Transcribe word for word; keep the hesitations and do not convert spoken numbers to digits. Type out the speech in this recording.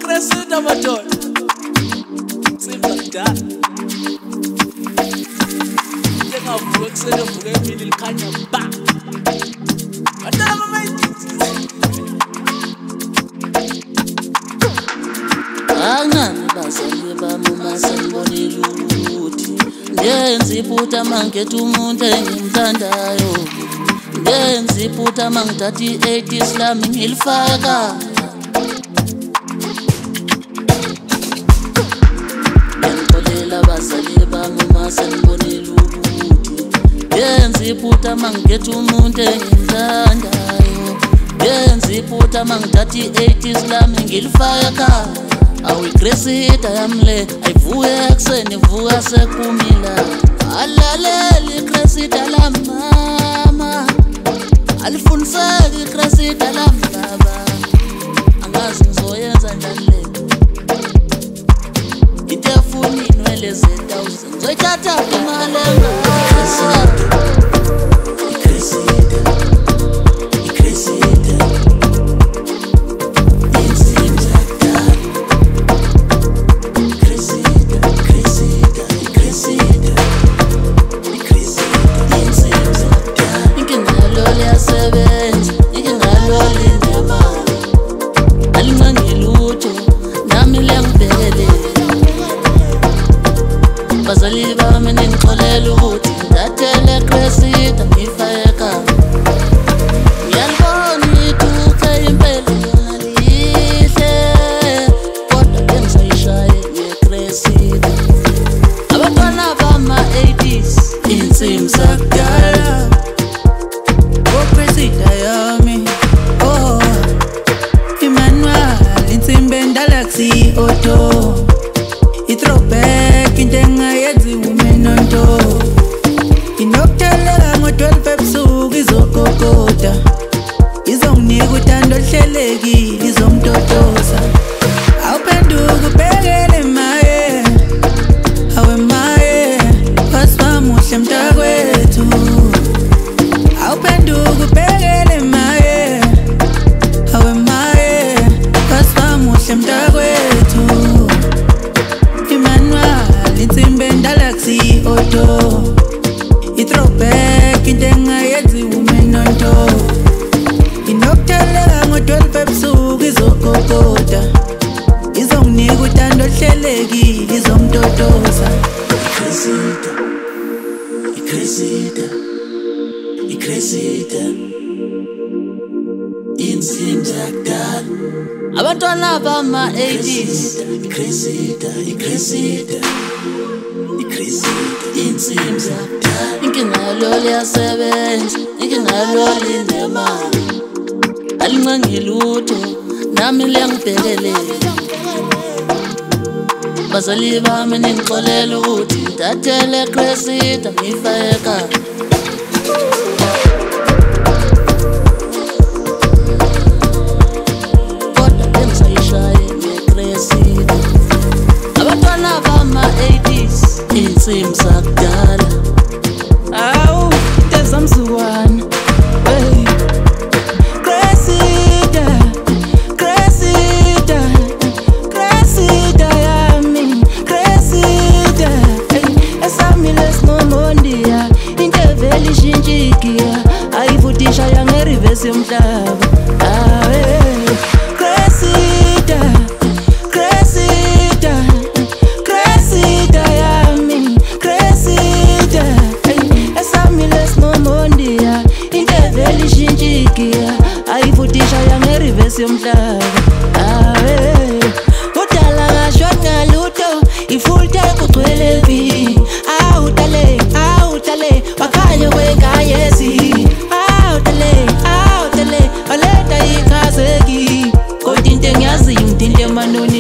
Crescita madoda simba kudala njengavuka ekuseni evuka emini likhanya ba badala mamayithi angani bazali bami masengibonile ukuthi ngenza iphutha mangikhetha umuntu engimthandayo ngenza iphutha mangithatha i-eighties lami ngilifaka ngixolela abazali bami masengibonile ukuthi ngenza iphutha mangikhetha umuntu engimthandayo ngenza iphutha mangithatha i-eighties lami ngilifaka awuyicresita yamle ayivuke ekuseni ivuka sekumila alalela icresita lamama alifundiseki icresita lambaba angazi ngizoyenza njani le into efuna inwele ze-thousand ngizoyithatha imali engaka bazali bami ningixolela ukuthi ngidathele cresita ngifayeka ngiyalibona ithuke impela yona lihle kodwa bengisayishaye ngecresita abantwana bama-eighties insimbi zakudala cresita yami oh Emmanuel insimbi endala kusi-auto i-throwback into engayenzi umenonto inokuthelela ngo-twelve ebusuku izokokota izonginika uthando oluhlelekile izomtotoza awuphenduka ubhekele maye awe maye wasiwamuhle mntakwethu awuphenduka ubhekele maye awe maye wasiwamuhle mntakwethu insimbi endala kusi-auto i-throwback into engayenzi umenonto inokuthelela ngo-twelve ebusuku izokokota izonginika uthando oluhlelekile izomtotoza icresita icresita icresita insimbi zakudala abantwana bama-eighties icresita icresita insimbi zakudala inkinga yalo liyasebenza inkinga yalo linemali alincengi lutho nami liyangibhekelela bazali bami ningixolela ukuthi ngidathele cresita ngifayeka kodwa bengisayishaye ngecresita abantwana bama-eighties insimbi zakudala awu tezamzukwana hey cresita cresita cresita yami cresita hey esami lesinomondia into evele ishintshikia ayivutisha yange-reverse yomhlaba awe cresita cresita cresita yami cresita esami lesinomondia into evele ishintshikia ayivutisha yange-reverse yomhlaba awe udala kashona lutho ifulta kugcwele vi awutale awutale wakhanya kwengayezi awutale awutale waleta ikhazeki kodwa into engiyaziyo into emanoni